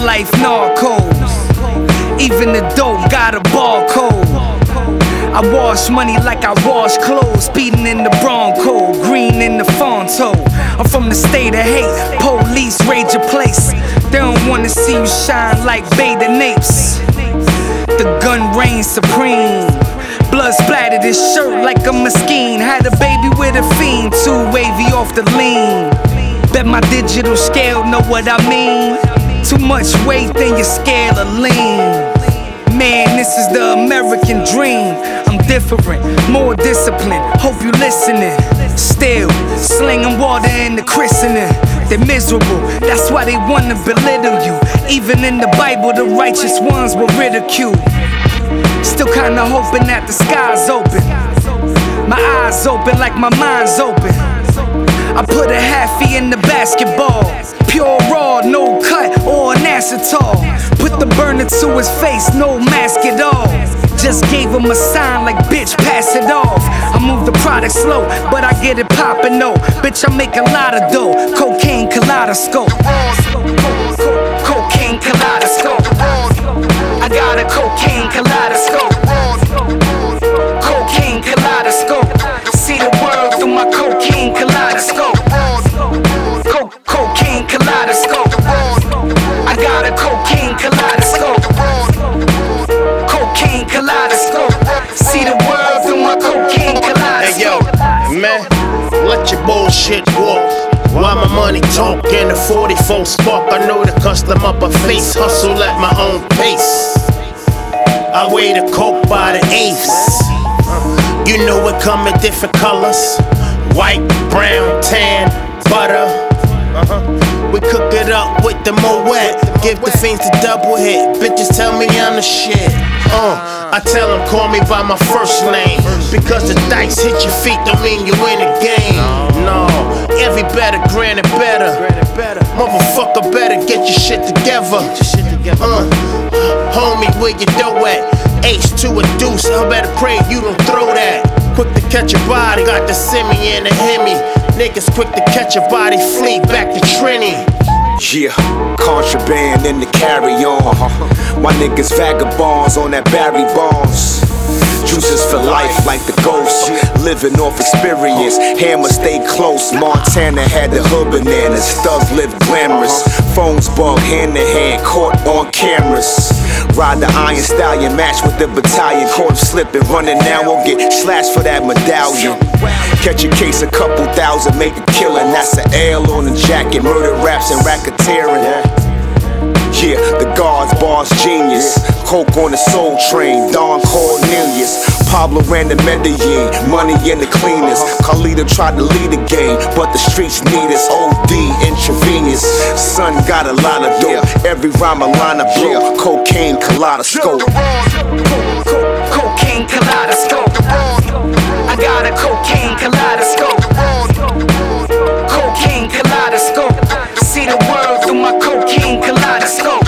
life narcos. Even the dope got a barcode. I wash money like I wash clothes. Speeding in the Bronco, green in the Fonto. I'm from the state of hate, police raid your place. They don't wanna see you shine like Beta Napes. The gun reigns supreme. Blood splattered his shirt like a Mesquite. Had a baby with a fiend, too wavy off the lean. Bet my digital scale know what I mean. Too much weight, then your scale of lean. Man, this is the American dream. I'm different, more disciplined. Hope you listening. Still slinging water in the christening. They're miserable, that's why they wanna belittle you. Even in the Bible, the righteous ones were ridiculed. Still kinda hoping that the sky's open. My eyes open like my mind's open. I put a halfie in the basketball. Pure raw, no cut or an acetal. Put the burner to his face, no mask at all. Just gave him a sign like bitch, pass it off. I move the product slow, but I get it poppin' though. Bitch, I make a lot of dough. Cocaine kaleidoscope. Cocaine kaleidoscope. I got a cocaine kaleidoscope. Cocaine kaleidoscope. See the world through my cocaine kaleidoscope. Cocaine kaleidoscope. I got a cocaine kaleidoscope. Cocaine kaleidoscope. See the world through my cocaine kaleidoscope. Hey yo, man, let your bullshit walk. While my money talk in the 44 spark, I know the custom up a face, hustle at my own pace. I weigh the coke by the eighths. You know it come in different colors: white, brown, tan, butter. We cook it up with the Moet. Give the fiends the double hit. Bitches tell me I'm the shit. I tell them call me by my first name. Because the dice hit your feet don't mean you win the game. No, every better, granted better. Motherfucker better get your shit together. Homie, where your dough at? H to a deuce, I better pray you don't throw that. Quick to catch a body, got the semi and the Hemi. Niggas quick to catch a body, flee back to Trini. Yeah, contraband in the carry-on. My niggas vagabonds on that Barry Bonds. Juices for life like the ghost. Living off experience. Hammer stay close. Montana had the hood bananas. Thugs live glamorous. Phones bug hand to hand. Caught on cameras. Ride the Iron Stallion. Match with the battalion. Caught him slipping. Running now won't get slashed for that medallion. Catch a case, a couple thousand. Make a killing. That's an L on the jacket. Murder raps and racketeering. Yeah, the guards, boss, genius. Coke on the soul train, Don Cornelius. Pablo ran the Medellin, money in the cleaners. Carlito tried to lead the game, but the streets need us. OD, intravenous. Son got a lot of dope. Every rhyme a line of blow. Cocaine kaleidoscope. Cocaine kaleidoscope. I got a cocaine kaleidoscope. Cocaine kaleidoscope. See the world through my cocaine kaleidoscope.